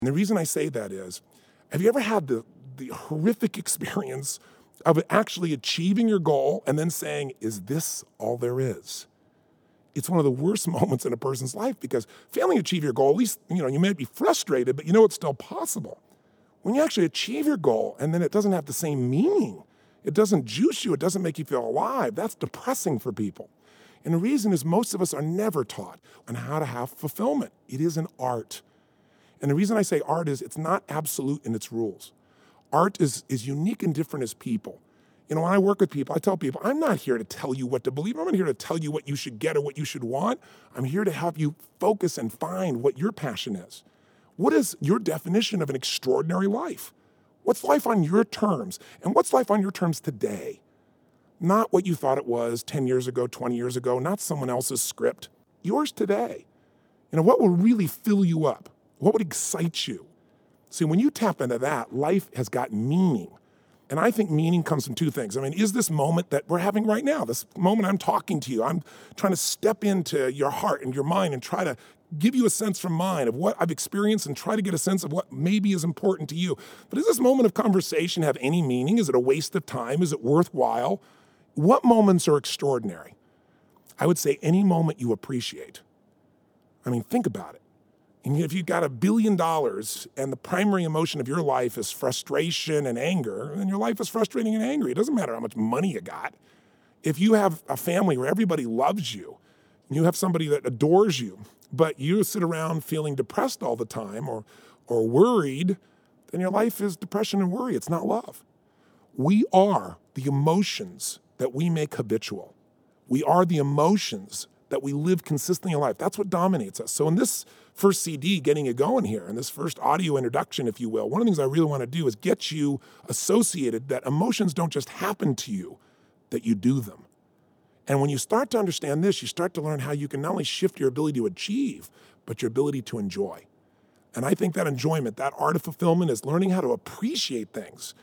And the reason I say that is, have you ever had the horrific experience of actually achieving your goal and then saying, is this all there is? It's one of the worst moments in a person's life because failing to achieve your goal, at least, you may be frustrated, but it's still possible. When you actually achieve your goal and then it doesn't have the same meaning, it doesn't juice you, it doesn't make you feel alive, that's depressing for people. And the reason is most of us are never taught on how to have fulfillment. It is an art. And the reason I say art is it's not absolute in its rules. Art is unique and different as people. When I work with people, I tell people, I'm not here to tell you what to believe. I'm not here to tell you what you should get or what you should want. I'm here to help you focus and find what your passion is. What is your definition of an extraordinary life? What's life on your terms? And what's life on your terms today? Not what you thought it was 10 years ago, 20 years ago, not someone else's script. Yours today. What will really fill you up? What would excite you? See, when you tap into that, life has got meaning. And I think meaning comes from two things. Is this moment that we're having right now, this moment I'm talking to you, I'm trying to step into your heart and your mind and try to give you a sense from mine of what I've experienced and try to get a sense of what maybe is important to you. But does this moment of conversation have any meaning? Is it a waste of time? Is it worthwhile? What moments are extraordinary? I would say any moment you appreciate. Think about it. And if you've got $1 billion and the primary emotion of your life is frustration and anger, then your life is frustrating and angry. It doesn't matter how much money you got. If you have a family where everybody loves you, and you have somebody that adores you, but you sit around feeling depressed all the time or worried, then your life is depression and worry. It's not love. We are the emotions that we make habitual. We are the emotions that we live consistently in life. That's what dominates us. So in this first CD, getting it going here, in this first audio introduction, if you will, one of the things I really want to do is get you associated that emotions don't just happen to you, that you do them. And when you start to understand this, you start to learn how you can not only shift your ability to achieve, but your ability to enjoy. And I think that enjoyment, that art of fulfillment is learning how to appreciate things,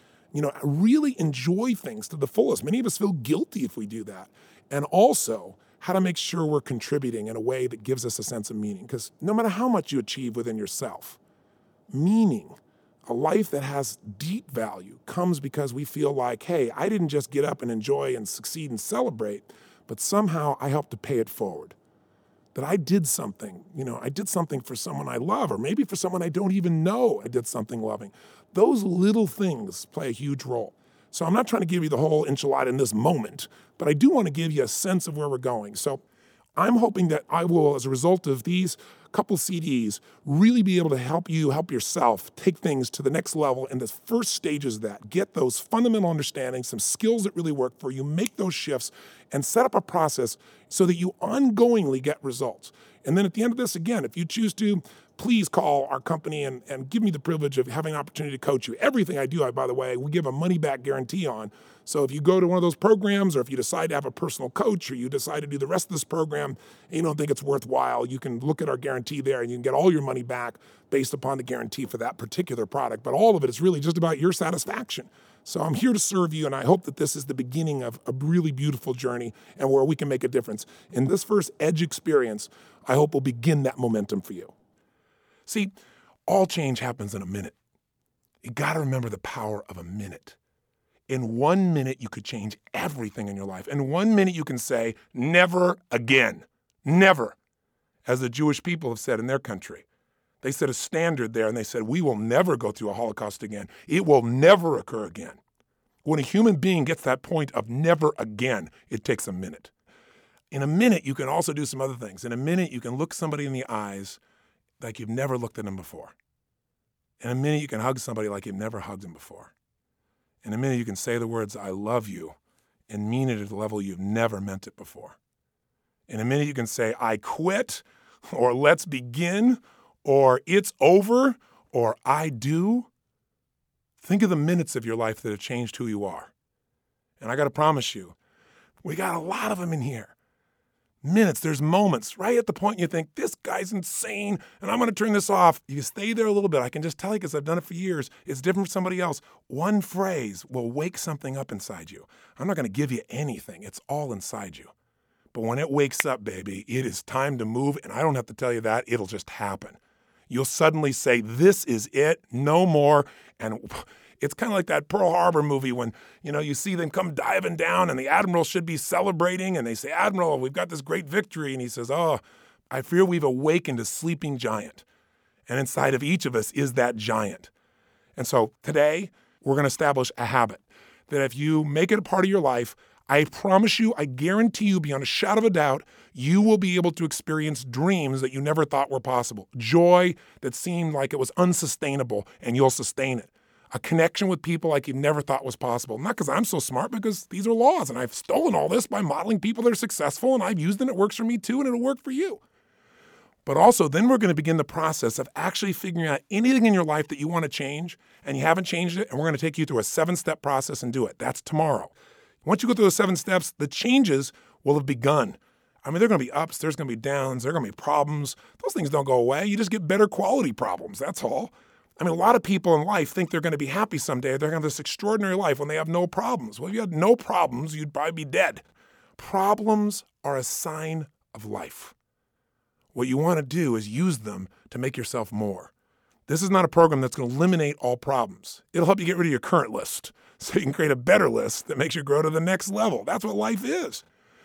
really enjoy things to the fullest. Many of us feel guilty if we do that. And also, how to make sure we're contributing in a way that gives us a sense of meaning. Because no matter how much you achieve within yourself, meaning, a life that has deep value, comes because we feel like, hey, I didn't just get up and enjoy and succeed and celebrate, but somehow I helped to pay it forward. That I did something, I did something for someone I love, or maybe for someone I don't even know I did something loving. Those little things play a huge role. So I'm not trying to give you the whole enchilada in this moment, but I do want to give you a sense of where we're going. So I'm hoping that I will, as a result of these couple CDs, really be able to help you, help yourself take things to the next level in the first stages of that. Get those fundamental understandings, some skills that really work for you, make those shifts, and set up a process so that you ongoingly get results. And then at the end of this, again, if you choose to, please call our company and give me the privilege of having an opportunity to coach you. Everything I do, by the way, we give a money-back guarantee on. So if you go to one of those programs, or if you decide to have a personal coach, or you decide to do the rest of this program and you don't think it's worthwhile, you can look at our guarantee there and you can get all your money back based upon the guarantee for that particular product. But all of it is really just about your satisfaction. So I'm here to serve you, and I hope that this is the beginning of a really beautiful journey and where we can make a difference. In this first Edge experience, I hope will begin that momentum for you. See, all change happens in a minute. You got to remember the power of a minute. In 1 minute, you could change everything in your life. In 1 minute, you can say, never again. Never. As the Jewish people have said in their country. They set a standard there, and they said, we will never go through a Holocaust again. It will never occur again. When a human being gets that point of never again, it takes a minute. In a minute, you can also do some other things. In a minute, you can look somebody in the eyes like you've never looked at them before. In a minute, you can hug somebody like you've never hugged them before. In a minute, you can say the words, I love you, and mean it at a level you've never meant it before. In a minute, you can say, I quit, or let's begin, or it's over, or I do. Think of the minutes of your life that have changed who you are. And I got to promise you, we got a lot of them in here. Minutes, there's moments right at the point you think, this guy's insane, and I'm going to turn this off. You stay there a little bit. I can just tell you because I've done it for years. It's different from somebody else. One phrase will wake something up inside you. I'm not going to give you anything. It's all inside you. But when it wakes up, baby, it is time to move, and I don't have to tell you that. It'll just happen. you'll suddenly say, this is it, no more. And it's kind of like that Pearl Harbor movie when, you see them come diving down and the admiral should be celebrating and they say, Admiral, we've got this great victory. And he says, oh, I fear we've awakened a sleeping giant. And inside of each of us is that giant. And so today we're going to establish a habit that if you make it a part of your life, I promise you, I guarantee you beyond a shadow of a doubt, you will be able to experience dreams that you never thought were possible. Joy that seemed like it was unsustainable, and you'll sustain it. A connection with people like you never thought was possible. Not because I'm so smart, because these are laws, and I've stolen all this by modeling people that are successful, and I've used it, and it works for me too, and it'll work for you. But also, then we're going to begin the process of actually figuring out anything in your life that you want to change, and you haven't changed it, and we're going to take you through a 7-step process and do it. That's tomorrow. Once you go through the 7 steps, the changes will have begun. I mean, there are going to be ups, there's going to be downs, there are going to be problems. Those things don't go away. You just get better quality problems, that's all. I mean, a lot of people in life think they're going to be happy someday. They're going to have this extraordinary life when they have no problems. Well, if you had no problems, you'd probably be dead. Problems are a sign of life. What you want to do is use them to make yourself more. This is not a program that's going to eliminate all problems. It'll help you get rid of your current list so you can create a better list that makes you grow to the next level. That's what life is.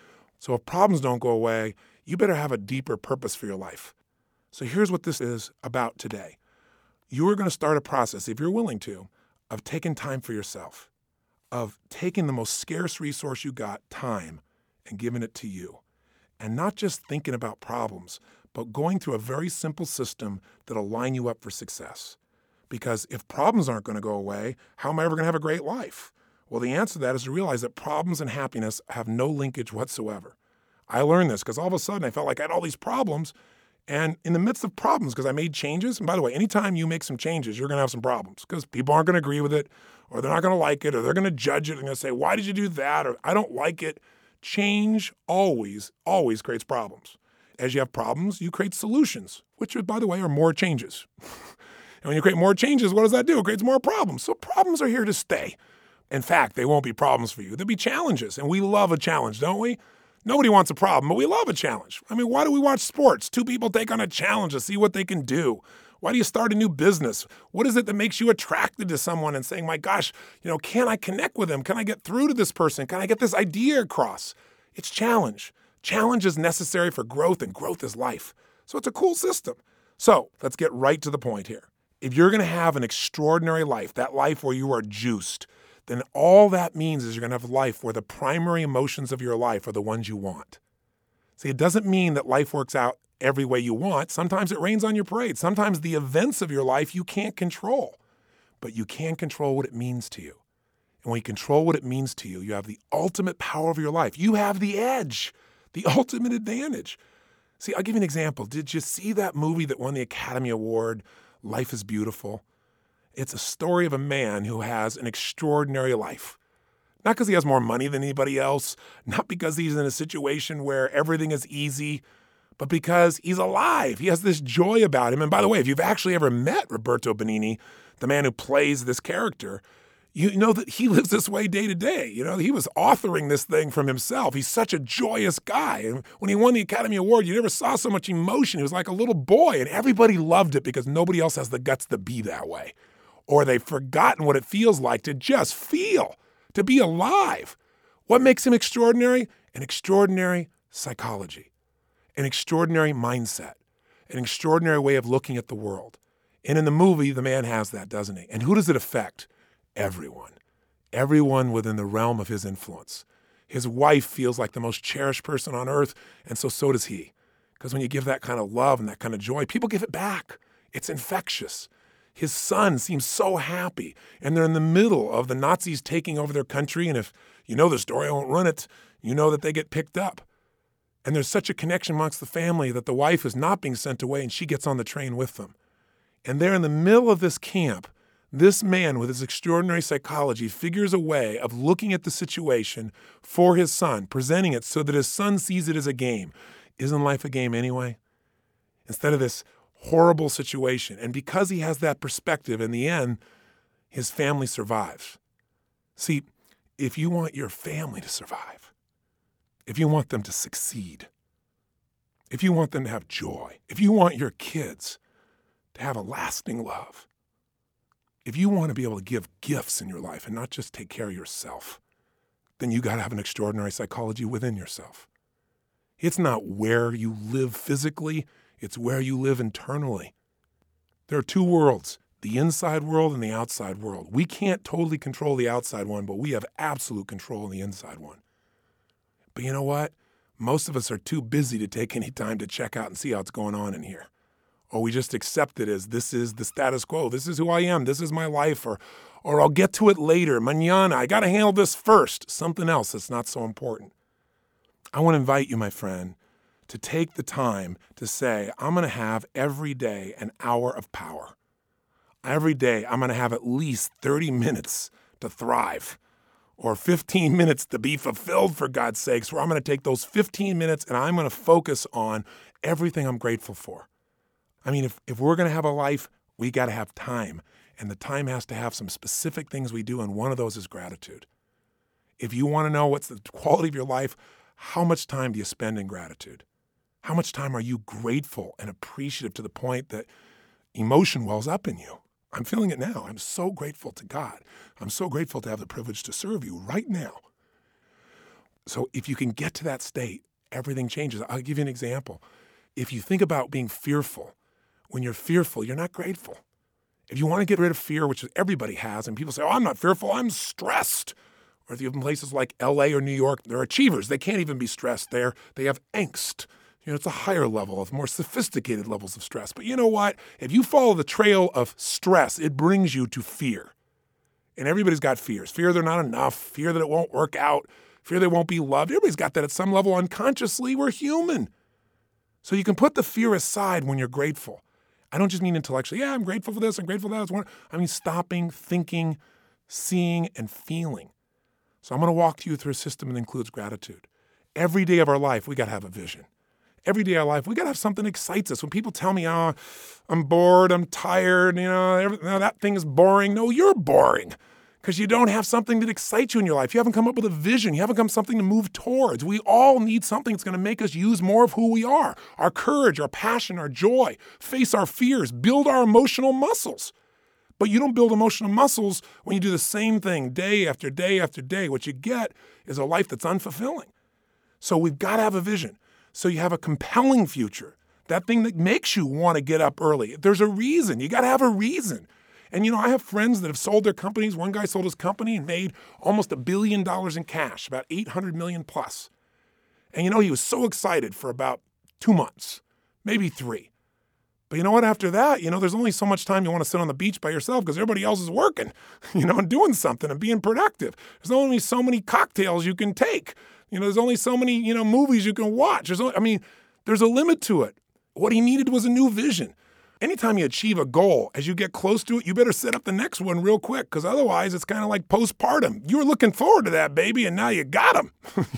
So if problems don't go away, you better have a deeper purpose for your life. So here's what this is about today. You are going to start a process, if you're willing to, of taking time for yourself, of taking the most scarce resource you got, time, and giving it to you. And not just thinking about problems, but going through a very simple system that'll line you up for success. Because if problems aren't going to go away, how am I ever going to have a great life? Well, the answer to that is to realize that problems and happiness have no linkage whatsoever. I learned this because all of a sudden I felt like I had all these problems. And in the midst of problems, because I made changes, and by the way, anytime you make some changes, you're going to have some problems because people aren't going to agree with it, or they're not going to like it, or they're going to judge it and going to say, why did you do that? Or I don't like it. Change always creates problems. As you have problems, you create solutions, which, by the way, are more changes. And when you create more changes, what does that do? It creates more problems. So problems are here to stay. In fact, they won't be problems for you. They'll be challenges. And we love a challenge, don't we? Nobody wants a problem, but we love a challenge. I mean, why do we watch sports? 2 people take on a challenge to see what they can do. Why do you start a new business? What is it that makes you attracted to someone and saying, my gosh, can I connect with them? Can I get through to this person? Can I get this idea across? It's challenge. Challenge is necessary for growth, and growth is life. So it's a cool system. So let's get right to the point here. If you're going to have an extraordinary life, that life where you are juiced, then all that means is you're going to have a life where the primary emotions of your life are the ones you want. See, it doesn't mean that life works out every way you want. Sometimes it rains on your parade. Sometimes the events of your life you can't control, but you can control what it means to you. And when you control what it means to you, you have the ultimate power of your life. You have the edge, the ultimate advantage. See, I'll give you an example. Did you see that movie that won the Academy Award, Life is Beautiful? It's a story of a man who has an extraordinary life. Not because he has more money than anybody else, not because he's in a situation where everything is easy, but because he's alive. He has this joy about him. And by the way, if you've actually ever met Roberto Benigni, the man who plays this character, you know that he lives this way day to day. He was authoring this thing from himself. He's such a joyous guy. And when he won the Academy Award, you never saw so much emotion. He was like a little boy, and everybody loved it because nobody else has the guts to be that way. Or they've forgotten what it feels like to just feel, to be alive. What makes him extraordinary? An extraordinary psychology, an extraordinary mindset, an extraordinary way of looking at the world. And in the movie, the man has that, doesn't he? And who does it affect? Everyone. Everyone within the realm of his influence. His wife feels like the most cherished person on earth, and so does he. Because when you give that kind of love and that kind of joy, people give it back. It's infectious. His son seems so happy, and they're in the middle of the Nazis taking over their country, and if you know the story, I won't run it, you know that they get picked up. And there's such a connection amongst the family that the wife is not being sent away, and she gets on the train with them. And they're in the middle of this camp. This man with his extraordinary psychology figures a way of looking at the situation for his son, presenting it so that his son sees it as a game. Isn't life a game anyway? Instead of this horrible situation. And because he has that perspective, in the end, his family survives. See, if you want your family to survive, if you want them to succeed, if you want them to have joy, if you want your kids to have a lasting love. If you want to be able to give gifts in your life and not just take care of yourself, then you got to have an extraordinary psychology within yourself. It's not where you live physically, it's where you live internally. There are two worlds, the inside world and the outside world. We can't totally control the outside one, but we have absolute control in the inside one. But you know what? Most of us are too busy to take any time to check out and see how it's going on in here. Or we just accept it as this is the status quo. This is who I am. This is my life. Or I'll get to it later. Mañana. I got to handle this first. Something else that's not so important. I want to invite you, my friend, to take the time to say, I'm going to have every day an hour of power. Every day I'm going to have at least 30 minutes to thrive. Or 15 minutes to be fulfilled, for God's sakes, where I'm going to take those 15 minutes and I'm going to focus on everything I'm grateful for. I mean, if we're going to have a life, we got to have time. And the time has to have some specific things we do, and one of those is gratitude. If you want to know what's the quality of your life, how much time do you spend in gratitude? How much time are you grateful and appreciative to the point that emotion wells up in you? I'm feeling it now. I'm so grateful to God. I'm so grateful to have the privilege to serve you right now. So if you can get to that state, everything changes. I'll give you an example. If you think about being fearful, when you're fearful, you're not grateful. If you want to get rid of fear, which everybody has, and people say, oh, I'm not fearful, I'm stressed. Or if you have places like LA or New York, they're achievers. They can't even be stressed there. They have angst. It's a higher level of more sophisticated levels of stress. But you know what? If you follow the trail of stress, it brings you to fear. And everybody's got fears. Fear they're not enough, fear that it won't work out, fear they won't be loved. Everybody's got that at some level unconsciously. We're human. So you can put the fear aside when you're grateful. I don't just mean intellectually, yeah, I'm grateful for this, I'm grateful for that. I mean stopping, thinking, seeing, and feeling. So I'm going to walk you through a system that includes gratitude. Every day of our life, we got to have a vision. Every day of our life, we got to have something that excites us. When people tell me, oh, I'm bored, I'm tired, that thing is boring. No, you're boring because you don't have something that excites you in your life. You haven't come up with a vision. You haven't come something to move towards. We all need something that's going to make us use more of who we are, our courage, our passion, our joy, face our fears, build our emotional muscles. But you don't build emotional muscles when you do the same thing day after day after day. What you get is a life that's unfulfilling. So we've got to have a vision. So you have a compelling future, that thing that makes you want to get up early. There's a reason. You got to have a reason. And, I have friends that have sold their companies. One guy sold his company and made almost $1 billion in cash, about 800 million plus. And, he was so excited for about 2 months, maybe 3. But you know what? After that, there's only so much time you want to sit on the beach by yourself because everybody else is working, and doing something and being productive. There's only so many cocktails you can take. There's only so many, movies you can watch. There's a limit to it. What he needed was a new vision. Anytime you achieve a goal, as you get close to it, you better set up the next one real quick because otherwise it's kind of like postpartum. You were looking forward to that baby and now you got him,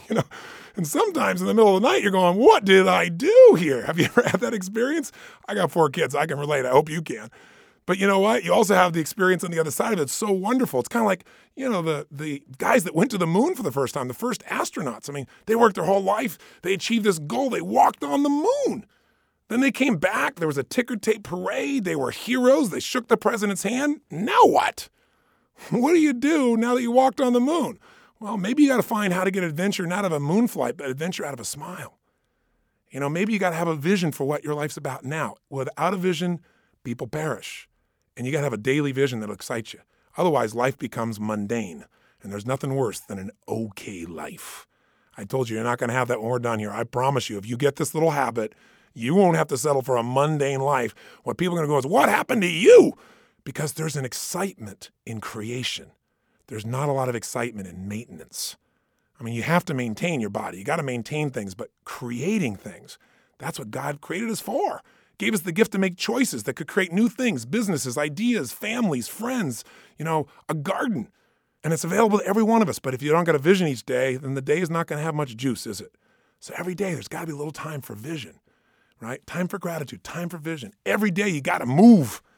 And sometimes in the middle of the night, you're going, what did I do here? Have you ever had that experience? I got 4 kids. I can relate. I hope you can. But you know what? You also have the experience on the other side of it. It's so wonderful. It's kind of like, the guys that went to the moon for the first time, the first astronauts. They worked their whole life. They achieved this goal. They walked on the moon. Then they came back. There was a ticker tape parade. They were heroes. They shook the president's hand. Now what? What do you do now that you walked on the moon? Well, maybe you got to find how to get adventure not out of a moon flight, but adventure out of a smile. Maybe you got to have a vision for what your life's about now. Without a vision, people perish. And you got to have a daily vision that'll excite you. Otherwise, life becomes mundane. And there's nothing worse than an okay life. I told you, you're not going to have that when we're done here. I promise you, if you get this little habit, you won't have to settle for a mundane life. What people are going to go is, what happened to you? Because there's an excitement in creation. There's not a lot of excitement in maintenance. You have to maintain your body. You got to maintain things, but creating things, that's what God created us for. Gave us the gift to make choices that could create new things, businesses, ideas, families, friends, a garden. And it's available to every one of us. But if you don't got a vision each day, then the day is not going to have much juice, is it? So every day there's got to be a little time for vision, right? Time for gratitude, time for vision. Every day you got to move.